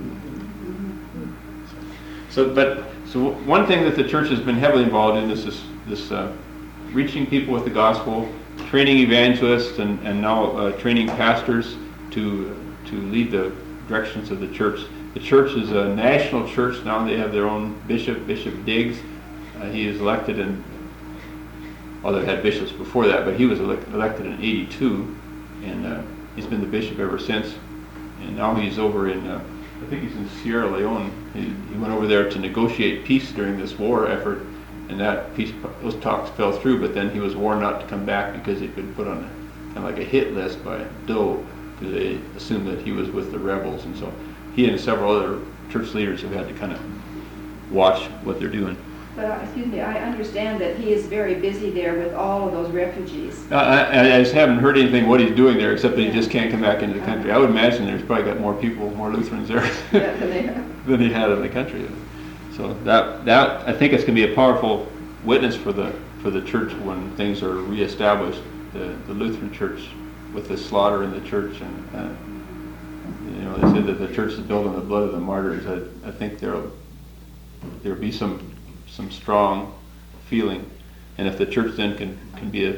So, but so one thing that the church has been heavily involved in is this this uh, reaching people with the gospel, training evangelists, and and now uh, training pastors to to lead the directions of the church. The church is a national church now. They have their own bishop, Bishop Diggs. Uh, he is elected in Well, they've had bishops before that, but he was elect, elected in eighty-two, and uh, he's been the bishop ever since. And now he's over in, uh, I think he's in Sierra Leone. He, he went over there to negotiate peace during this war effort, and that peace, those talks fell through. But then he was warned not to come back because he'd been put on a, kind of like a hit list by Doe, because they assumed that he was with the rebels, and so he and several other church leaders have had to kind of watch what they're doing. But, uh, excuse me, I understand that he is very busy there with all of those refugees. I, I, I just haven't heard anything what he's doing there, except that he just can't come back into the country. I would imagine there's probably got more people, more Lutherans there Yeah, than they have. than he had in the country. So that that I think it's going to be a powerful witness for the for the church when things are reestablished. The the Lutheran Church with the slaughter in the church, and uh, you know they said that the church is built on the blood of the martyrs. I I think there'll there'll be some. some strong feeling, and if the church then can can be a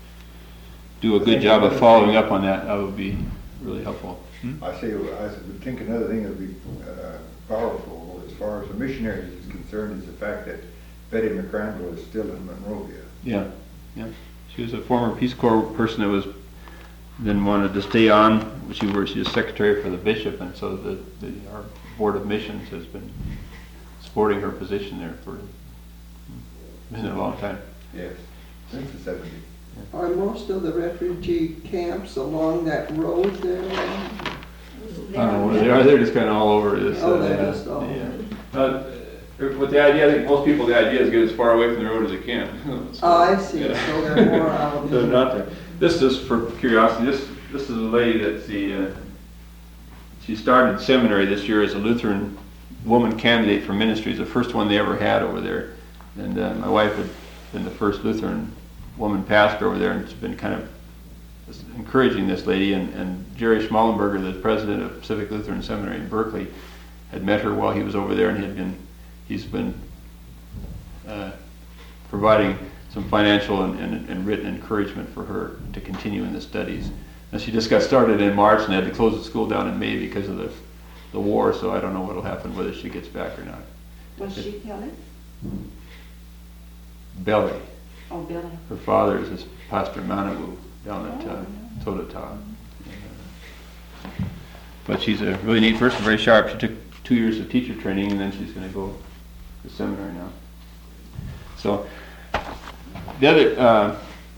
do a good job of following up on that, that would be really helpful. Hmm? I say, I would think another thing that would be uh, powerful as far as the missionaries is concerned is the fact that Betty McCrandle is still in Monrovia. Yeah, yeah. She was a former Peace Corps person that was then wanted to stay on. She was she was secretary for the bishop, and so the, the our board of missions has been supporting her position there for been a long time. Yes, since the seventies. Are most of the refugee camps along that road there? I don't know where they are. They're just kind of all over this. Oh, uh, they're yeah. just all Yeah. Uh, with the idea, I think most people, the idea is get as far away from the road as they can. So, Oh, I see, yeah. so they're more out. They're not there. This is for curiosity. This this is a lady that's the. Uh, she started seminary this year as a Lutheran woman candidate for ministry. It's the first one they ever had over there. And uh, my wife had been the first Lutheran woman pastor over there, and it's been kind of encouraging this lady. And, and Jerry Schmallenberger, the president of Pacific Lutheran Seminary in Berkeley, had met her while he was over there, and he had been he's been uh, providing some financial and, and, and written encouragement for her to continue in the studies. And she just got started in March and had to close the school down in May because of the the war. So I don't know what will happen whether she gets back or not. Was she Kelly? Belly. Oh, Billy. Her father is this Pastor Manabu down at uh, Totata. But she's a really neat person, very sharp. She took two years of teacher training, and then she's going to go to seminary now. So the other, uh,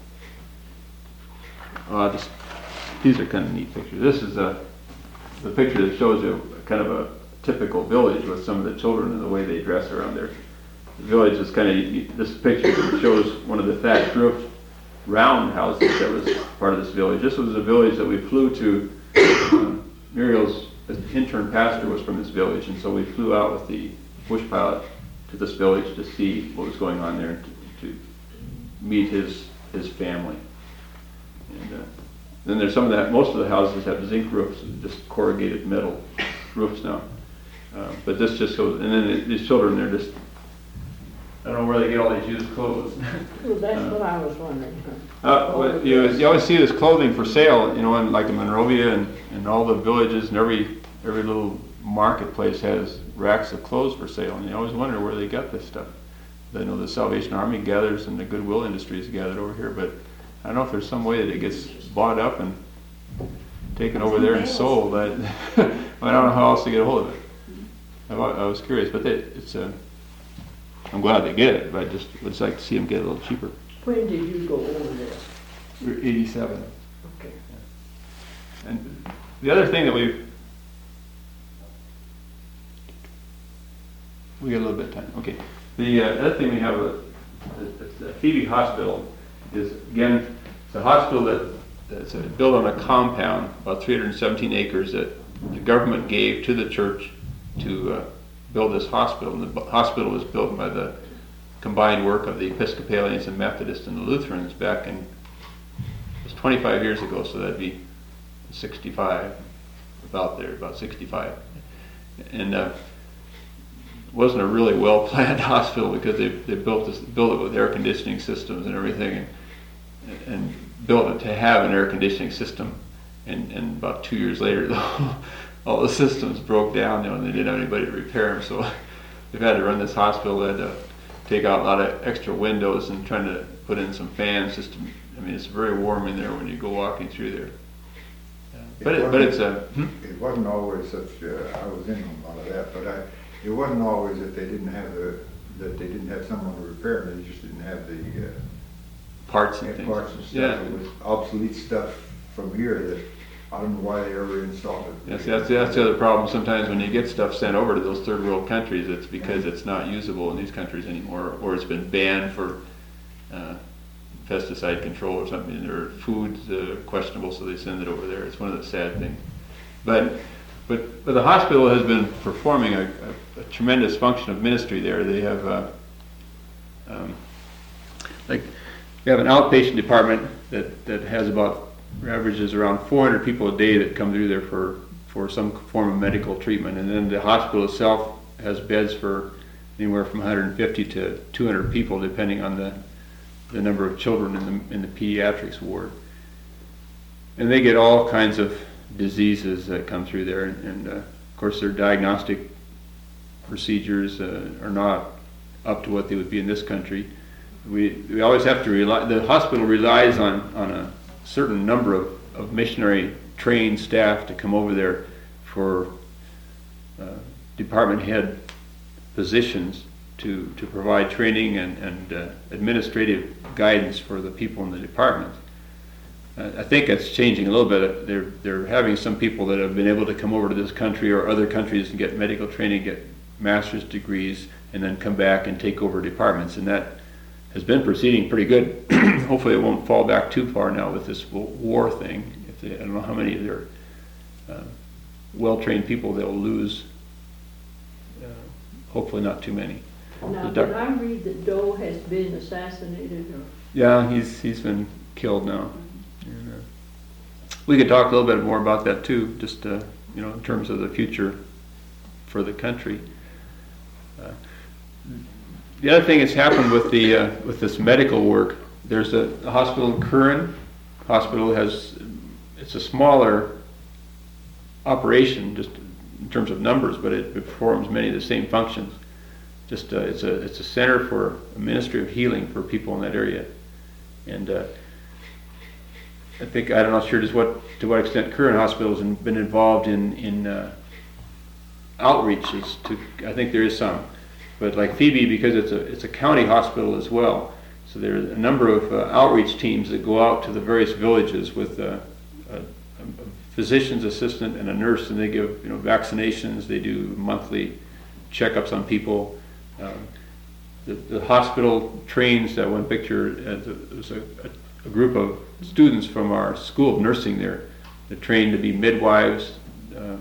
uh, this, these are kind of neat pictures. This is a the picture that shows you kind of a typical village with some of the children and the way they dress around there. The village is kind of, this picture shows one of the thatched roof round houses that was part of this village. This was a village that we flew to. Um, Muriel's intern pastor was from this village, and so we flew out with the bush pilot to this village to see what was going on there, to, to meet his his family. And uh, then there's some of that, most of the houses have zinc roofs, just corrugated metal roofs now. Uh, but this just goes, and then the, these children, they're just, I don't know where they get all these used clothes. Well, that's what I was wondering. Uh, but you, you always see this clothing for sale, you know, in like in Monrovia and, and all the villages, and every every little marketplace has racks of clothes for sale, and you always wonder where they got this stuff. I know the Salvation Army gathers and the Goodwill Industries gathered over here, but I don't know if there's some way that it gets bought up and taken over there and sold. I, I don't know how else to get a hold of it. I, I was curious, but they, it's a. Uh, I'm glad they get it, but I just would like to see them get a little cheaper. When did you go over there? We're eighty-seven. Okay. And the other thing that we've, we got a little bit of time. Okay. The uh, other thing we have a, the Phoebe Hospital is, again, it's a hospital that that's uh, built on a compound, about three hundred seventeen acres, that the government gave to the church to uh, build this hospital. And the hospital was built by the combined work of the Episcopalians and Methodists and the Lutherans back in, it was twenty-five years ago, so that'd be sixty-five, about there, about sixty-five. And uh, it wasn't a really well-planned hospital because they they built this, built it with air conditioning systems and everything, and, and built it to have an air conditioning system. And, and about two years later, all the systems broke down, you know, and they didn't have anybody to repair them. So they've had to run this hospital. They had to take out a lot of extra windows and trying to put in some fans just to, I mean, it's very warm in there when you go walking through there. Uh, But it, but it's a, hmm? It wasn't always such, uh, I was in on a lot of that, but I, it wasn't always that they didn't have the, that they didn't have someone to repair them, they just didn't have the, uh, parts and things. parts and stuff. Yeah. It was obsolete stuff from here that, I don't know why they ever installed it. Yes, that's, that's the other problem. Sometimes when you get stuff sent over to those third world countries, it's because it's not usable in these countries anymore, or it's been banned for uh, pesticide control or something, or food's uh, questionable, so they send it over there. It's one of the sad things. But but but the hospital has been performing a, a, a tremendous function of ministry there. They have uh, um, like we have an outpatient department that that has about averages around four hundred people a day that come through there for, for some form of medical treatment. And then the hospital itself has beds for anywhere from one hundred fifty to two hundred people, depending on the, the number of children in the, in the pediatrics ward. And they get all kinds of diseases that come through there. And, and uh, of course, their diagnostic procedures uh, are not up to what they would be in this country. We, we always have to rely, the hospital relies on, on a certain number of, of missionary trained staff to come over there for uh, department head positions to, to provide training and, and uh, administrative guidance for the people in the department. Uh, I think it's changing a little bit. They're, they're having some people that have been able to come over to this country or other countries and get medical training, get master's degrees, and then come back and take over departments, and that has been proceeding pretty good. Hopefully it won't fall back too far now with this war thing. If they, I don't know how many of their uh, well-trained people they'll lose. Uh, hopefully not too many. Now, The did doc- I read that Doe has been assassinated or? Yeah, he's he's been killed now. And, uh, we could talk a little bit more about that too, just uh, you know, in terms of the future for the country. Uh, The other thing that's happened with the uh, with this medical work, there's a, a hospital in Curran. Hospital has it's a smaller operation just in terms of numbers, but it performs many of the same functions. Just uh, it's a it's a center for a ministry of healing for people in that area, and uh, I think I'm not sure just what to what extent Curran Hospital has been involved in in uh, outreaches. To I think there is some. But like Phoebe, because it's a it's a county hospital as well, so there's a number of uh, outreach teams that go out to the various villages with uh, a, a physician's assistant and a nurse, and they give you know vaccinations. They do monthly checkups on people. Um, the, the hospital trains that one picture. Uh, there was a, a, a group of students from our school of nursing there that trained to be midwives, uh,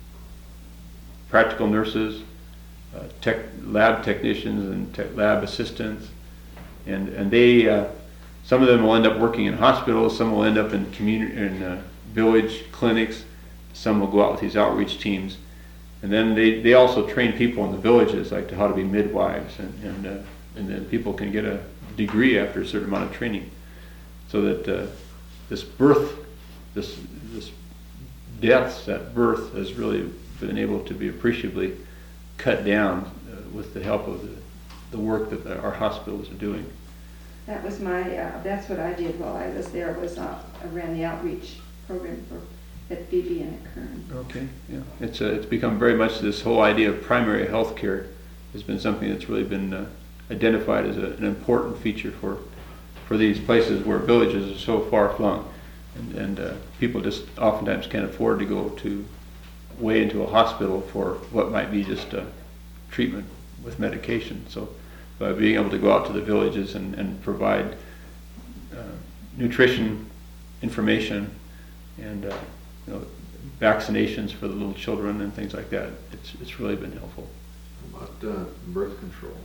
practical nurses. Uh, tech, lab technicians and tech, lab assistants, and and they uh, some of them will end up working in hospitals, some will end up in community in uh, village clinics, some will go out with these outreach teams, and then they, they also train people in the villages like to how to be midwives, and and uh, and then people can get a degree after a certain amount of training, so that uh, this birth, this this deaths at birth has really been able to be appreciably cut down uh, with the help of the, the work that the, our hospitals are doing. That was my, uh, that's what I did while I was there, was uh, I ran the outreach program for, at Phoebe and at Kern. Okay, yeah. It's, uh, it's become very much this whole idea of primary health care has been something that's really been uh, identified as a, an important feature for, for these places where villages are so far flung. And, and uh, people just oftentimes can't afford to go to way into a hospital for what might be just a treatment with medication. So by being able to go out to the villages and, and provide uh, nutrition information and uh, you know, vaccinations for the little children and things like that, it's it's really been helpful. How about uh, birth control?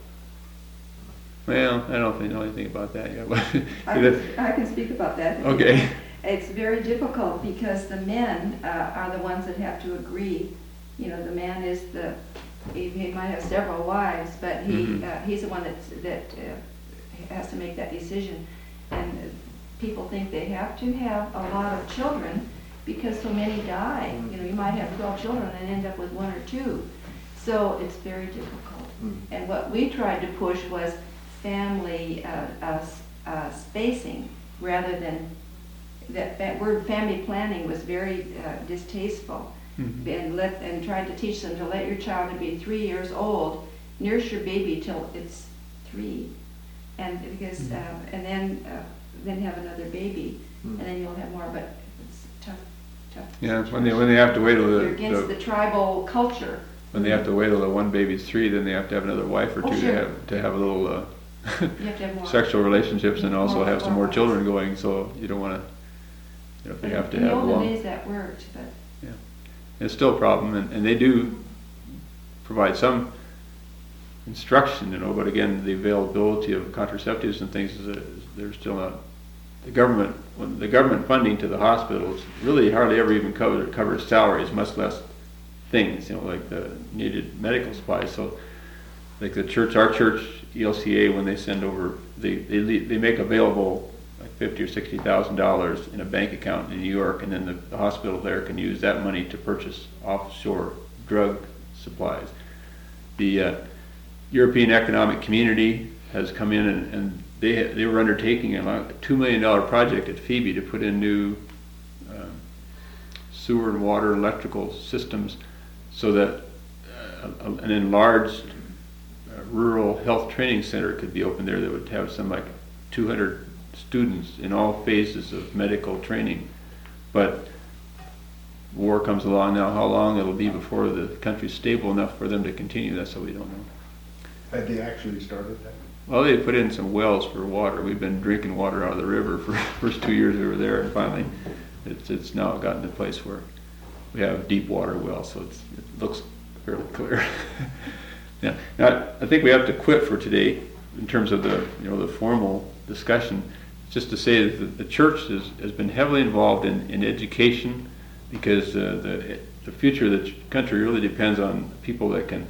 Well, I don't think know anything about that yet. I can, I can speak about that. Okay. It's very difficult because the men uh, are the ones that have to agree. You know, the man is the, he, he might have several wives, but he Mhm. uh, he's the one that's, that uh, has to make that decision. And uh, people think they have to have a lot of children because so many die. You know, you might have twelve children and end up with one or two. So it's very difficult. Mm. And what we tried to push was family uh, uh, uh, spacing rather than, that, that word family planning was very uh, distasteful. Mhm. And let, and tried to teach them to let your child to be three years old, nurse your baby till it's three. And because, Mhm. uh, and then, uh, then have another baby, Hmm. and then you'll have more, but it's tough, tough. Yeah, when they, when they have to wait till You're the, against the the, tribal culture. when they have to wait till the one baby's three, then they have to have another wife or Oh, two to sure. have, to have a little, uh, You have to have more. sexual relationships and also More- have some more more children going, so you don't wanna, you know, if they have to In the have olden long. days that worked, but It's still a problem, and, and they do provide some instruction, you know, but again, the availability of contraceptives and things is, a, is they're still not, the government, when the government funding to the hospitals really hardly ever even cover, covers salaries, much less things, you know, like the needed medical supplies. So like the church, our church, E L C A, when they send over, they, they, le- they make available like fifty or sixty thousand dollars in a bank account in New York, and then the, the hospital there can use that money to purchase offshore drug supplies. The uh, European Economic Community has come in and, and they they were undertaking a two million dollar project at Phoebe to put in new um, sewer and water electrical systems, so that uh, an enlarged uh, rural health training center could be opened there that would have some like two hundred students in all phases of medical training. But war comes along now, how long it'll be before the country's stable enough for them to continue, that's what we don't know. Had they actually started that? Well, they put in some wells for water. We've been drinking water out of the river for the first two years we were there, and finally it's, it's now gotten to a place where we have deep water wells, so it's, it looks fairly clear. Yeah. Now, I think we have to quit for today in terms of the, you know, the formal discussion. Just to say that the, the church has, has been heavily involved in, in education, because uh, the, the future of the country really depends on people that can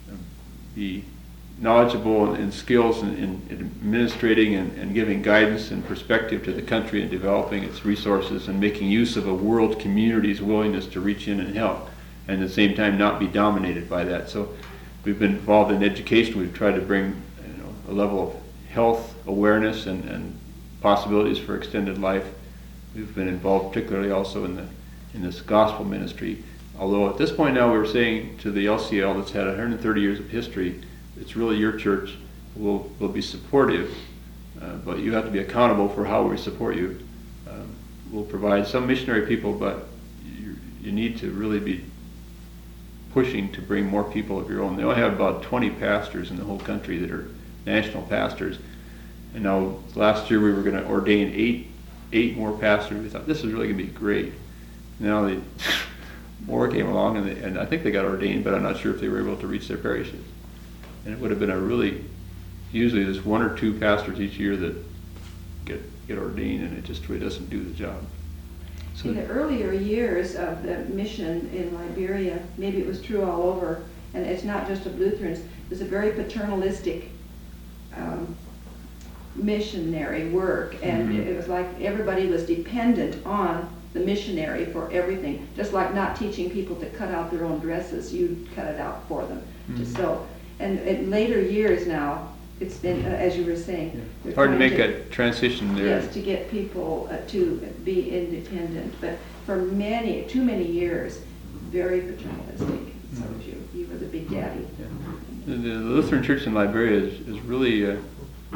be knowledgeable in skills in, in administrating and, and giving guidance and perspective to the country and developing its resources and making use of a world community's willingness to reach in and help, and at the same time not be dominated by that. So we've been involved in education. We've tried to bring, you know, a level of health awareness and, and possibilities for extended life. We've been involved particularly also in the in this gospel ministry. Although at this point now we're saying to the L C L that's had one hundred thirty years of history, it's really your church. We'll, we'll be supportive, uh, but you have to be accountable for how we support you. Um, we'll provide some missionary people, but you, you need to really be pushing to bring more people of your own. They only have about twenty pastors in the whole country that are national pastors. And now last year we were going to ordain eight eight more pastors. We thought this is really going to be great. Now they, more came along, and, they, and I think they got ordained, but I'm not sure if they were able to reach their parishes. And it would have been a really, usually there's one or two pastors each year that get get ordained, and it just really doesn't do the job. So in the earlier years of the mission in Liberia, maybe it was true all over, and it's not just of Lutherans, it was a very paternalistic um, missionary work, and Mhm. it was like everybody was dependent on the missionary for everything, just like not teaching people to cut out their own dresses, you cut it out for them to Mhm. sew. And in later years now, it's been, uh, as you were saying, yeah. they're It's hard to trying make a transition there. Yes, to get people uh, to be independent, but for many, too many years, very paternalistic. So Mhm. you, you were the big daddy. Yeah. The, the Lutheran Church in Liberia is, is really uh,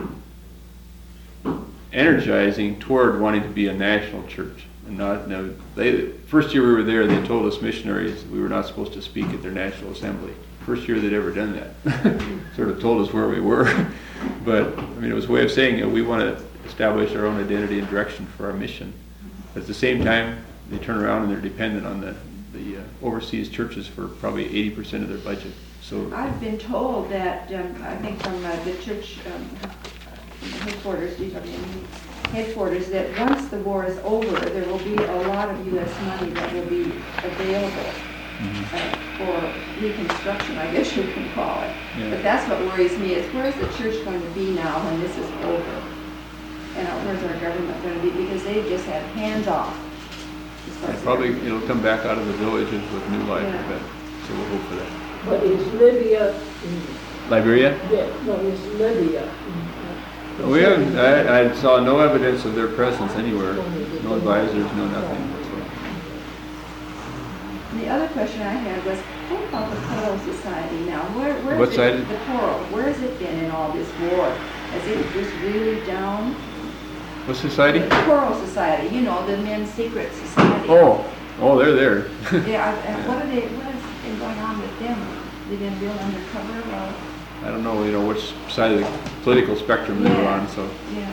energizing toward wanting to be a national church. And not, no, they, first year we were there, they told us missionaries we were not supposed to speak at their national assembly. First year they'd ever done that. Sort of told us where we were. But, I mean, it was a way of saying, you know, we want to establish our own identity and direction for our mission. But at the same time, they turn around and they're dependent on the, the uh, overseas churches for probably eighty percent of their budget. So I've been told that, um, I think from uh, the church um, headquarters, D W M headquarters, that once the war is over, there will be a lot of U S money that will be available uh, for reconstruction, I guess you can call it. Yeah. But that's what worries me, is where's the church going to be now when this is over? And uh, where's our government going to be? Because they've just had hands off. as far as the probably government. it'll come back out of the villages with new life, Yeah. I bet. So we'll hope for that. But is Libya, in- Liberia? yeah, no, is Libya in, uh, We haven't, I, I saw no evidence of their presence anywhere. No advisors, no nothing. The other question I had was, what about the Coral Society now? Where, where What is side? it, the Coral, where has it been in all this war? Has it just really down? What society? The Coral Society, you know, the men's secret society. Oh, oh, they're there. Yeah, and what are they, what has been going on with them? They've been real undercover, well, I don't know, you know, which side of the political spectrum they're Yeah. on, so, yeah.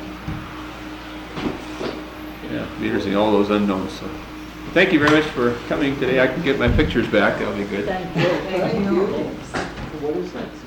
yeah, be interesting, all those unknowns, so. Thank you very much for coming today. I can get my pictures back, that'll be good. Thank you. Thank you. What is that?